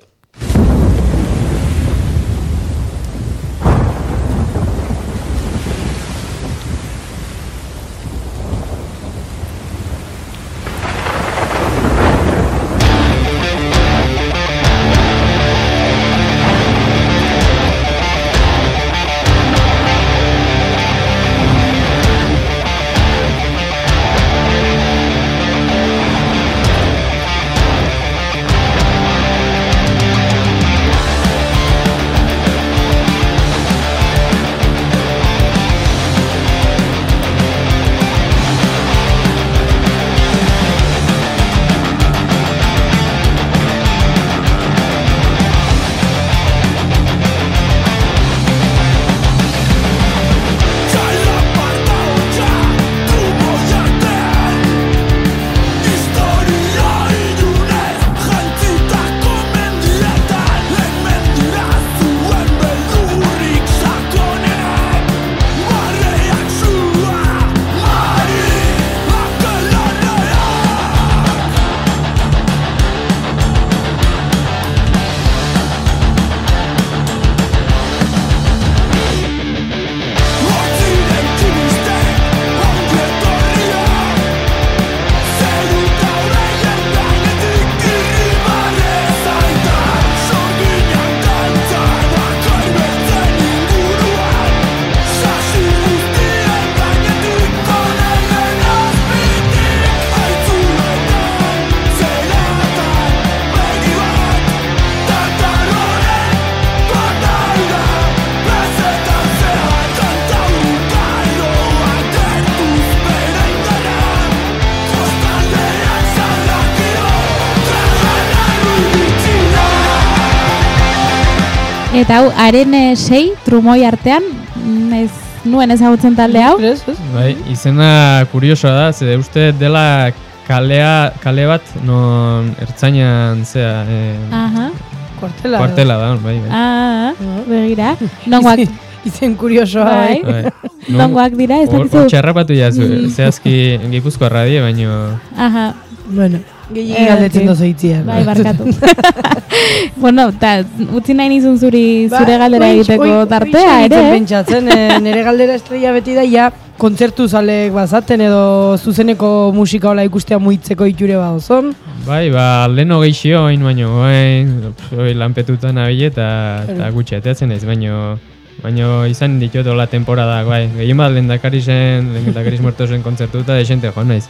Eta hau, haren eh, sei, trumoi artean, mm, ez nuen ezagutzen talde hau. Bai, izena kuriosoa da, ze uste dela kalea, kale bat non ertzainan zea, eh, Aha. Kuartela. kuartela da, bai, bai. Ah, begira. Nongoak, Izen kuriosoa, bai. Bai. Nongoak dira, ez Hor dakizu. hor txarrapatu jazu, zehazki Gipuzkoarra die, baino... Aha. Bueno, gehiagik Eh, galdetzen sí. dozu itziar. Bai, barkatu. Bueno, ta, utzi nahi nizun zuri, zure galdera egiteko tartea, ere? Pentsatzen, eh, nire galdera estrella beti da, ja, kontzertu zalek bazaten edo zuzeneko musika hola ikustea muitzeko itxure ba ozon. Bai, ba, leheno geixio, hain baino, hain, hoi lanpetutan abile eta eta gutxi ateatzen ez, baino, baino izan ditut hola temporada, bai, gehien bat lehendakari zen, lehendakariz muerto zen kontzertu eta desente joan naiz.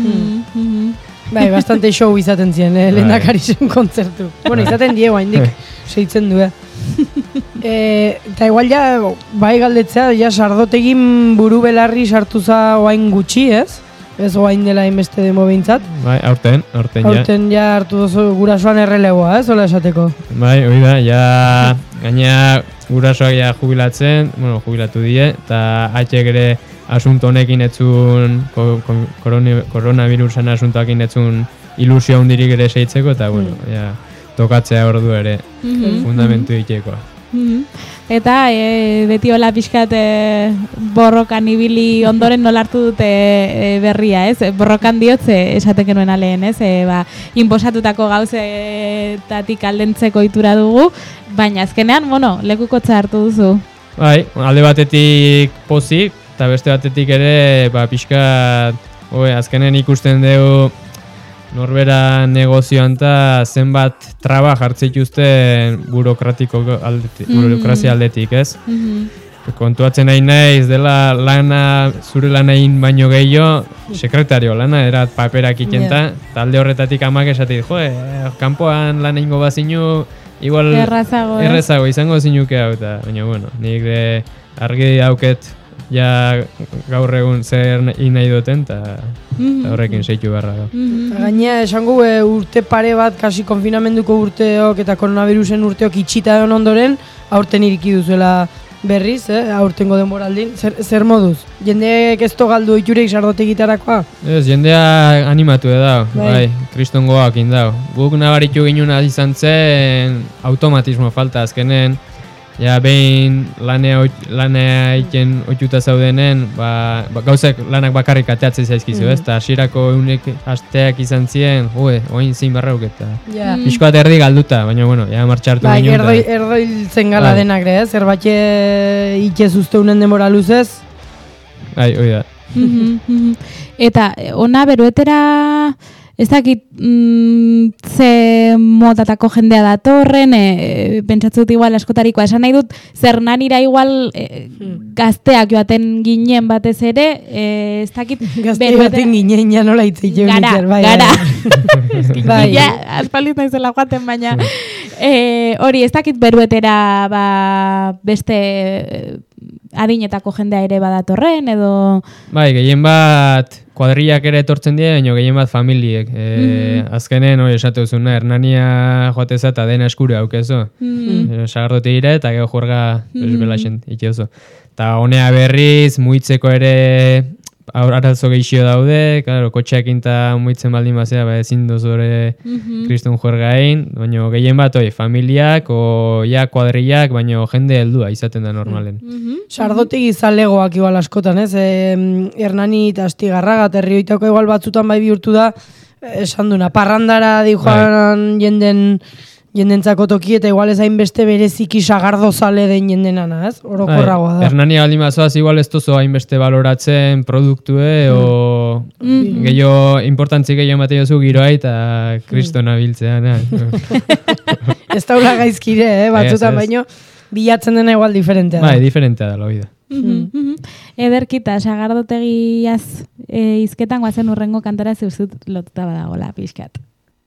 Bai, bastante show izaten ziren, eh, lehendakari zen kontzertu. Bueno, izaten diego haindik, seitzen du, eh. Eh, eta igual ja, bai galdetzea, ja sardotegin buru belarri sartu za oain gutxi, ez? Ez oain dela inbeste demo behintzat. Bai, aurten, aurten ja. Aurten ja hartu dozu gurasoan errelegoa, ez? Ola esateko. Bai, hori da, ja, gaina gurasoak ja jubilatzen, bueno, jubilatu die, eta haiek ere asunto honekin etzun, ko, ko, korone, koronavirusan asuntoakin etzun ilusio hundirik ere seitzeko, eta, bueno, ja, tokatzea ordu ere, Mhm. fundamentu diteko. Mhm. Eta e, beti hola pixkat e, borrokan ibili ondoren nola hartu dute e, berria, ez? Borrokan diotze esaten genuen aleen, ez? E, ba, inposatutako gauzetatik aldentzeko itura dugu, baina azkenean, bueno, lekukotza hartu duzu. Bai, alde batetik pozik, eta beste batetik ere, ba, pixkat, oe, azkenen ikusten dugu norbera negozioan eta zenbat traba jartzen dituzten burokratiko aldetik, Mhm. burokrazia aldetik, ez? Mhm. Kontuatzen nahi naiz dela lana, zure lana egin baino gehiago, sekretario lana, erat paperak itenta, talde horretatik amak esatik, jo, eh, kanpoan lan egingo bazinu, igual Errazago, eh? errazago izango zinuke hau, eta, baina, bueno, nik de argi dauket, ja gaur egun zer egin nahi duten, eta Mhm. horrekin seitu beharra da. Eta gaina esango e, urte pare bat, kasi konfinamenduko urteok eta koronavirusen urteok itxita egon ondoren, aurten iriki duzuela berriz, eh? Aurtengo denboraldin. Zer, zer moduz? Jendeek ez to galdu itxurek sardotegitarakoa? Ez, jendea animatu da, Bai. bai, kristongoak indau. Guk nabaritu ginuna izan zen automatismo falta azkenen, ja behin lanea oit- lanea egiten ohituta zaudenen, ba, ba gauzak lanak bakarrik ateatzen zaizkizu, Mhm. ez? Ta hasierako unek asteak izan ziren, joe, orain zein barrauk eta Ja. pixko bat erdi galduta, baina bueno, ja martxa hartu Bai, ginen. erdoi, erdoiltzen gala Bai. denak ere, eh? Zerbait itxe zuzteunen denbora luzez. Bai, hoi da. Mhm, mhm. Eta eh, ona beruetera ez dakit mm, ze motatako jendea datorren, e, pentsatzut igual askotarikoa esan nahi dut, zer nanira igual e, gazteak joaten ginen batez ere, e, ez dakit Gazte baten ginen, ja nola hitzik jeun Gara, itxer, bai. gara. bai. Bai. Ja, aspaldiz naizela joaten, baina e, hori ez dakit beruetera ba, beste e, adinetako jendea ere badatorren, edo... Bai, gehien bat kuadrillak ere etortzen dira, baina gehien bat familiek. E, Azkenen, hori esatu zuen, Hernania joateza eta dena eskure haukezo. Mhm. E, Sagardote ire eta gero juerga Mhm. belaxen itxozo. Eta honea berriz, muitzeko ere aur- arazo gehixio daude, claro, kotxeakin eta muitzen baldin bazea, ba, ezin dozu ere Mhm. kriston juerga egin, baina gehien bat, oi, familiak, o ja kuadrillak, baina jende heldua izaten da normalen. Sardotegi zalegoak igual askotan, ez? E, Hernani eta Astigarraga eta Herrioitako igual batzutan bai bihurtu da, eh, esan duna, parrandara di joan jenden jendentzako toki eta igual ez hainbeste bereziki sagardo zale den jendenana, ez? Orokorragoa da. Hernania baldin bazoaz, igual ez tozo hainbeste baloratzen produktue, o Mm. gehiago, importantzi gehiago ematen jozu giroa eta kristona biltzea, na. Ez daula gaizkire, eh? Batzutan Ez, ez. baino, bilatzen dena igual diferentea da. Bai, diferentea da, hori da. Mhm, mhm. Ederkita, sagardotegiaz e, izketan guazen urrengo kantara zeuzut lotuta badagola, pixkat.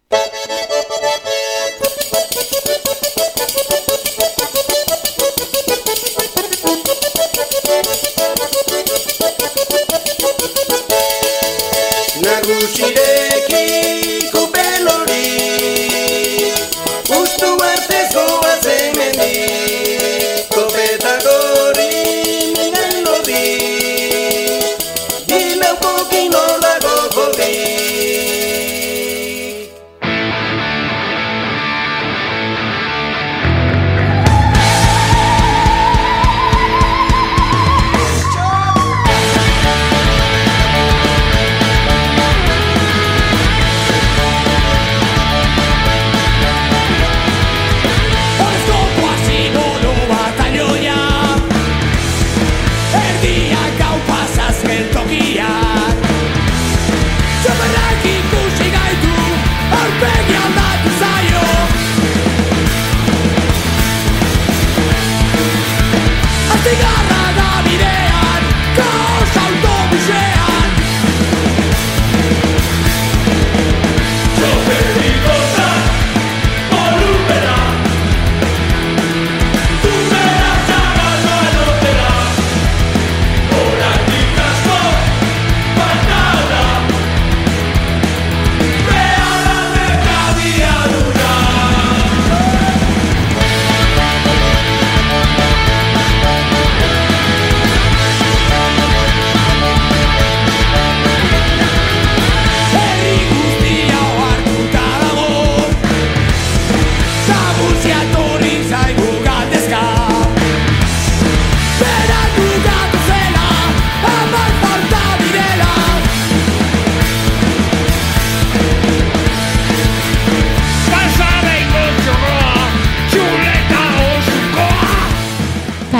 Nagusirekiko pelori Ustu arte zoaz hemendik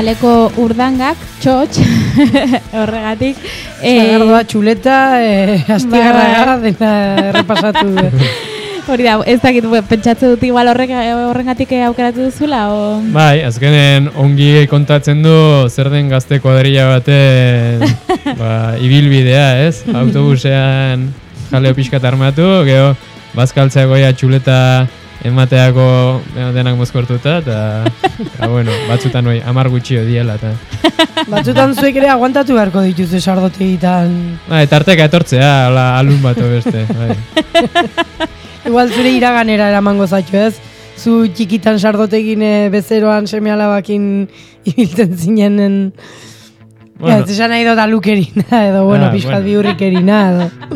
kaleko urdangak, txotx, horregatik. Sagardoa, txuleta, e, astigarraga, dena errepasatu. Hori da, ez dakit, pentsatze dut igual horrek, horrengatik aukeratu duzula, o... Bai, azkenen ongi kontatzen du zer den gazte kuadrilla baten ba, ibilbidea, ez? Autobusean jaleo pixkat armatu, geho, bazkaltzea goia txuleta emateako denak mozkortuta, eta, bueno, batzutan hoi, amar gutxio diela, eta... Batzutan zuek ere aguantatu beharko dituzte sardote egiten. Bai, tarteka etortzea, ala, alun bat beste, bai. Igual zure iraganera eramango zaitxo, ez? Zu txikitan sardotegin bezeroan seme-alabakin ibiltzen zinenen... Bueno. Ez esan nahi dut alukerina, edo, bueno, ah, pixkat bueno. Biurrikerina, edo...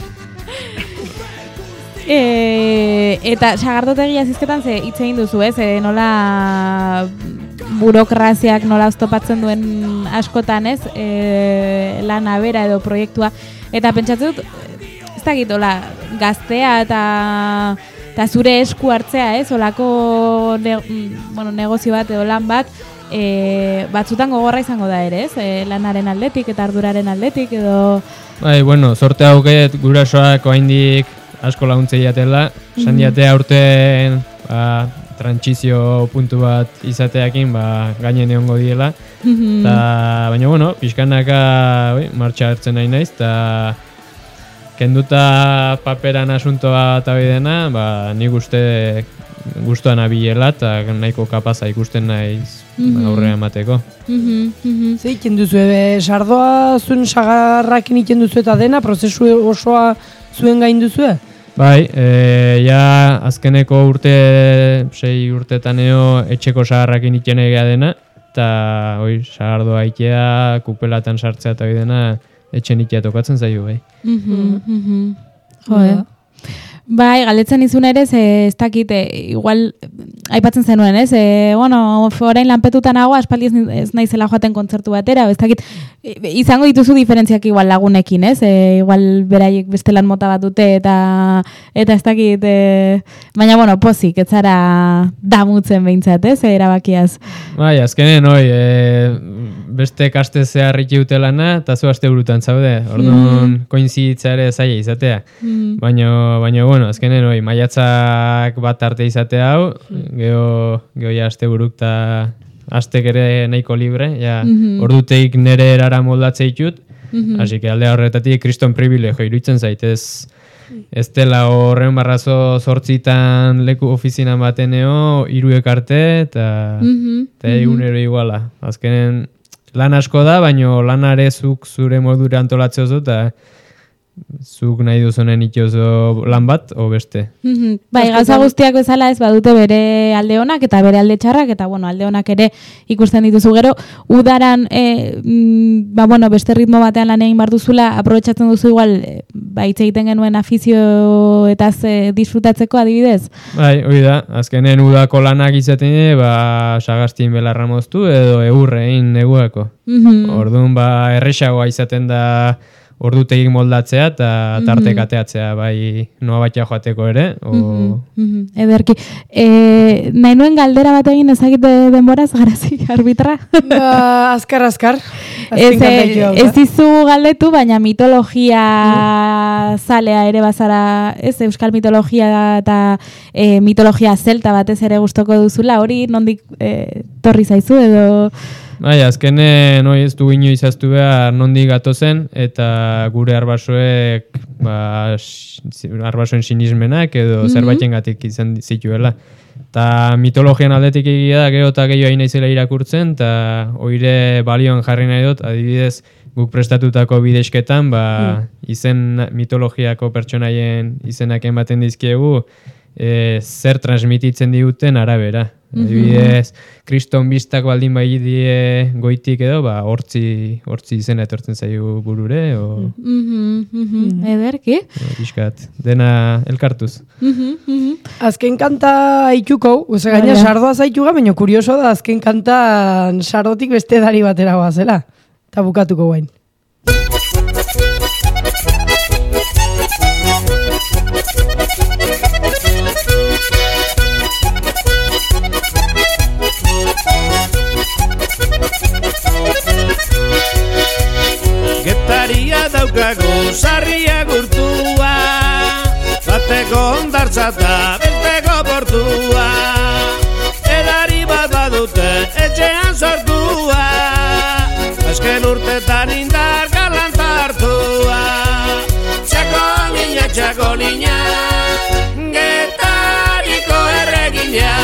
E, eta sagardotegia zizketan ze hitz egin duzu, ez? E, nola burokraziak nola oztopatzen duen askotan, ez? E, lana bera edo proiektua. Eta pentsatzen dut, ez dakit, hola, gaztea eta, eta zure esku hartzea, ez? Olako ne, bueno, negozio bat edo lan bat, e, batzutan gogorra izango da ere, ez? E, lanaren aldetik eta arduraren aldetik edo... Bai, bueno, sorte hauket gurasoak oaindik asko laguntze jatela, esan diate aurten ba, trantsizio puntu bat izateakin ba, gainen egongo diela. Mm-hmm. Ta, baina, bueno, pixkanaka oi, martxa hartzen nahi naiz, eta kenduta paperan asuntoa eta bidena, ba, nik uste gustuan abilela eta nahiko kapaza ikusten naiz mm-hmm. aurrea emateko. Mm-hmm. Zer iken duzu, ebe, sardoa zuen sagarrakin iken duzu eta dena, prozesu osoa zuen gain duzu? Bai, e, ja azkeneko urte, sei urtetan eo etxeko sagarrakin iken egea dena, eta hoi, sagardoa ikea, kupelatan sartzea eta bidena, etxen ikea tokatzen zaio, bai. Mm-hmm. Mm-hmm. Joder. Bai, galdetzen izun ere, ez dakit, igual, aipatzen zenuen, ez? E, bueno, orain lanpetutan nago, aspaldi ez, ez naizela joaten kontzertu batera, ez dakit, izango dituzu diferentziak igual lagunekin, ez? E, igual beraiek beste lan mota bat dute, eta eta ez dakit, e, baina, bueno, pozik, ez zara damutzen behintzat, ez? E, erabakiaz. Bai, azkenen, oi, e, beste kaste zeharrik eute lana, eta zu aste burutan zaude, orduan mm. koinziditza ere zaila izatea. Mm. Baina, baina, bueno, azkenen, oi, maiatzak bat arte izate hau, mm. geho, geho ja aste buruk eta astek ere nahiko libre, ja, mm-hmm. orduteik nere erara moldatze ditut, mm-hmm. hasi que alde horretatik kriston privilegio iruditzen zaitez, ez dela horren barrazo zortzitan leku ofizinan bateneo, hiruek arte, eta mm-hmm. egunero iguala. Azkenen, lan asko da, baino lanare zuk zure modura antolatzeo zu, eta zuk nahi duzunen itxozo lan bat, o beste. Mm-hmm. Bai, gauza guztiak bezala ez badute bere alde onak eta bere alde txarrak, eta bueno, alde onak ere ikusten dituzu gero. Udaran, e, mm, ba, bueno, beste ritmo batean lan egin bar duzula, aprobetxatzen duzu igual, e, ba, hitz egiten genuen afizio eta e, disfrutatzeko adibidez? Bai, hori da, azkenen udako lanak izaten, ba, sagaztin belarra moztu edo eurrein neguako. Mm-hmm. Orduan, ba, erresagoa izaten da ordutegik moldatzea eta tartek ateatzea, bai noa batia joateko ere. O... Mm-hmm. Ederki. E, nahi nuen galdera bat egin ezagite denboraz, garazik, arbitra? Ba, azkar, azkar. Ez, ez dizu galdetu, baina mitologia mm. zalea ere bazara, ez, euskal mitologia eta e, mitologia zelta batez ere gustoko duzula, hori nondik e, torri zaizu edo... Bai, azkenen noi ez du inoiz izaztu behar nondik gatozen, eta gure arbasoek, ba, arbasoen sinismenak edo mm-hmm. zerbaiten gatik izan zituela. Ta mitologian aldetik egia da, gero eta gehiago hain naizela irakurtzen, eta oire balioan jarri nahi dut, adibidez, guk prestatutako bidezketan, ba, mm. izen mitologiako pertsonaien izenak ematen dizkiegu, e, zer transmititzen diguten arabera. Adibidez, kriston biztak baldin bai die goitik edo, ba, hortzi, hortzi izena etortzen zaio burure, o... Mm-hmm, mm-hmm. Ederki? Biskat, dena elkartuz. Mm-hmm, mm-hmm. Azken kanta haituko, uze gaina sardoa zaituga, baina kurioso da azken kantan sardotik beste dari batera goazela. Eta bukatuko guain. daukagu sarria gurtua, bateko ondartza eta besteko portua, edari bat badute etxean sortua, azken urtetan indar galanta hartua. Txakolina, txakolina, Getariko erregina.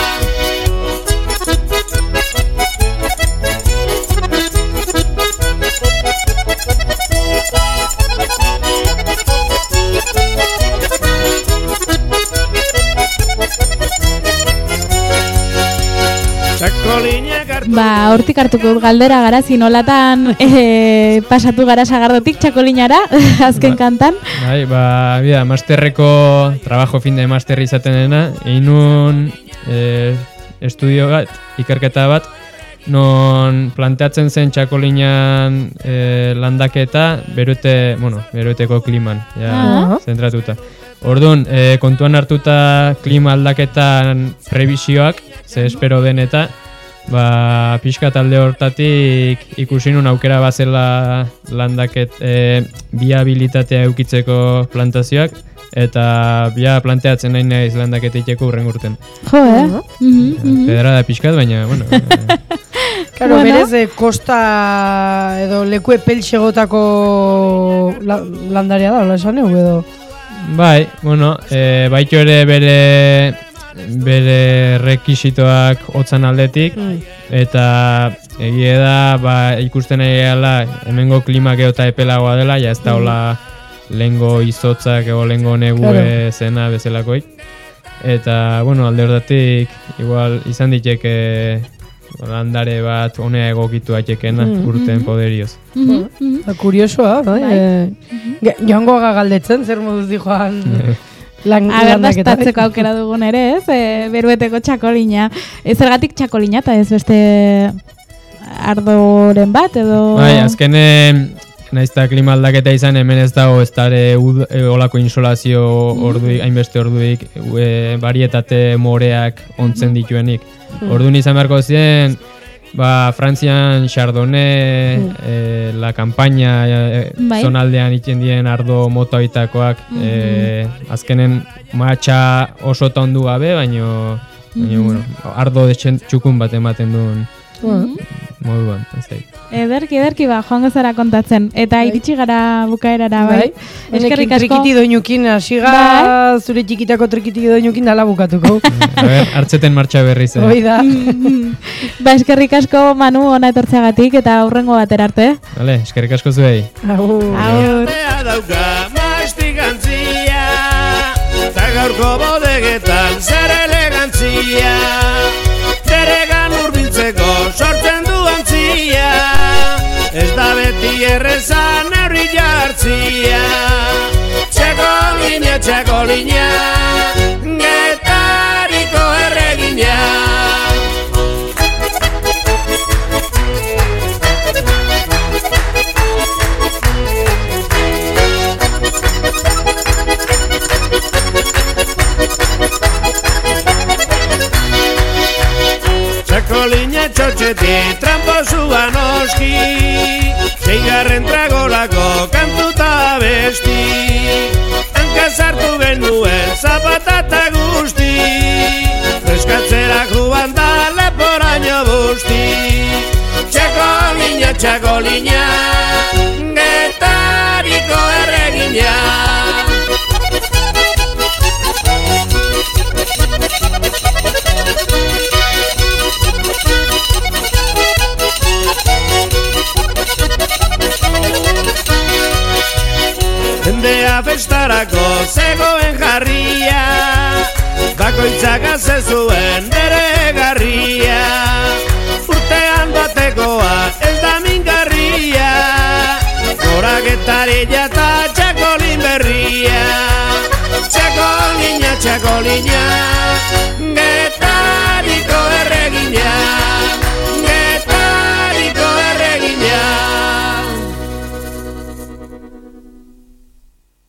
Ba, hortik hartuko galdera gara, zinolatan e, pasatu gara Sagardotik Txakolinara, azken kantan. Bai, ba, bida, masterreko, trabajo fin de master izaten dena, inun e, estudio bat, ikerketa bat, non planteatzen zen Txakolinan e, landaketa berute, bueno, beruteko kliman, ja, Ah. zentratuta. Orduan, e, kontuan hartuta klima aldaketan prebisioak, ze espero den eta, ba, pixka talde hortatik ikusi nun aukera bazela landaket e, biabilitatea eukitzeko plantazioak, eta bia planteatzen nahi naiz landaketeiteko urren urten. Jo, eh? Mhm, mhm. Pedrada pixkat, baina, bueno... E, Claro, Bueno. berez, eh, kosta edo leku epelxegotako la, landarea da, hola esan egu edo? bai, bueno, e, baitu ere bere bere rekisitoak hotzan aldetik, Mm. eta egie da, ba, ikusten nahi gala, hemengo klima geota epelagoa dela, ja ez da hola lehengo izotzak ego lehengo negue Claro. zena bezalakoik. Eta, bueno, alde hortatik, igual izan diteke landare bat honea egokitu aitekena Mm. urten poderioz. Mhm, mhm. Da, kuriosoa, bai? Bai. Eh, ge- joango galdetzen, zer moduz di joan lan, landaketa. Abertastatzeko aukera dugun ere, ez? E, berueteko Txakolina. E, zergatik Txakolina eta ez beste ardoren bat edo... Bai, azkenen naiz eta klima aldaketa izan hemen ez dago ez dare e, olako insolazio orduik, hainbeste orduik e, varietate moreak ontzen dituenik. Orduan izan beharko ziren, ba, Frantzian Chardonnay, e, La Campaña e, Bai. zonaldean itzen dien ardo motoitakoak, e, azkenen matxa oso tondu gabe, baino, baino bueno, ardo detxen txukun bat ematen duen moduan, ez da. Ederki, ederki, ba, joango zara kontatzen. Eta iritsi gara bukaerara, bai. Bai, Eskerrik honekin asko. trikiti doinukin, asiga Bai. zure txikitako trikiti doinukin dala bukatuko. A ber, hartzeten martxa berriz, eh? Hoi da. Ba, eskerrik asko Manu ona etortzeagatik eta aurrengo batera arte. Vale, eskerrik asko zuei. Agur. Agur. Ea dauka mastikantzia, eta gaurko bodegetan zer elegantzia, beregan hurbiltzeko sortzen du antzia, ez da beti errezan neurri jartzia. Txakolina, txakolina, Getariko erregina. Txakolina txotxetik tramposua noski, seigarren tragolako kantuta besti, hankazartu genuen zapatata guzti, freskatzera juan da leporaino busti. Txakolina, txakolina, Getariko erregina. Jendea festarako zegoen jarria, bakoitzak azezuen bere garria, urtean batekoa ez da mingarria, goragetarilla eta txakolin berria. Txakolina, txakolina, Getariko